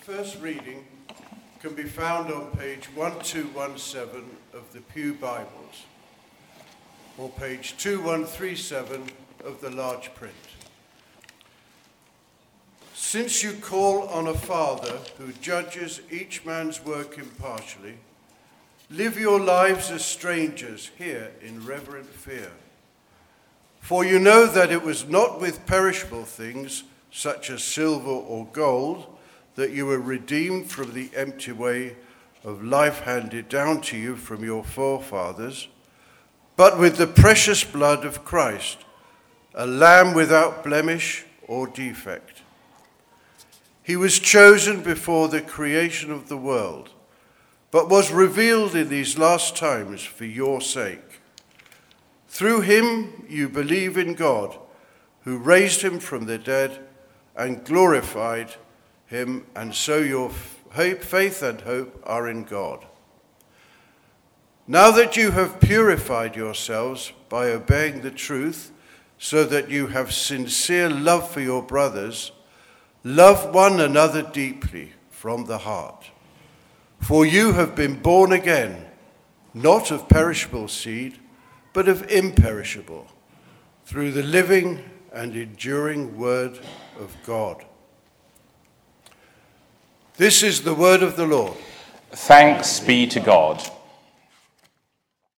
first reading can be found on page 1217 of the Pew Bibles, or page 2137 of the large print. Since you call on a Father who judges each man's work impartially, live your lives as strangers here in reverent fear. For you know that it was not with perishable things, such as silver or gold, that you were redeemed from the empty way of life handed down to you from your forefathers, but with the precious blood of Christ, a lamb without blemish or defect. He was chosen before the creation of the world, but was revealed in these last times for your sake. Through him you believe in God, who raised him from the dead and glorified him, and so your faith and hope are in God. Now that you have purified yourselves by obeying the truth, so that you have sincere love for your brothers, love one another deeply from the heart. For you have been born again, not of perishable seed, but of imperishable, through the living and enduring word of God. This is the word of the Lord. Thanks be to God.